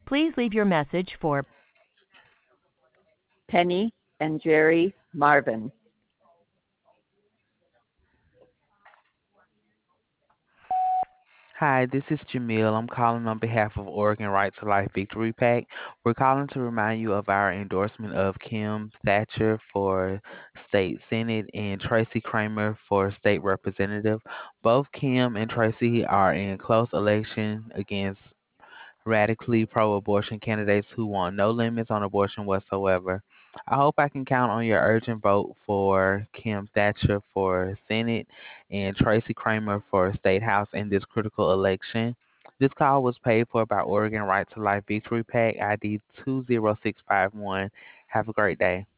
Please leave your message for Penny and Jerry Marvin. Hi, this is Jamil. I'm calling on behalf of Oregon Right to Life Victory PAC. We're calling to remind you of our endorsement of Kim Thatcher for State Senate and Tracy Kramer for State Representative. Both Kim and Tracy are in close election against radically pro abortion candidates who want no limits on abortion whatsoever. I hope I can count on your urgent vote for Kim Thatcher for Senate and Tracy Kramer for State House in this critical election. This call was paid for by Oregon Right to Life Victory PAC ID 20651. Have a great day.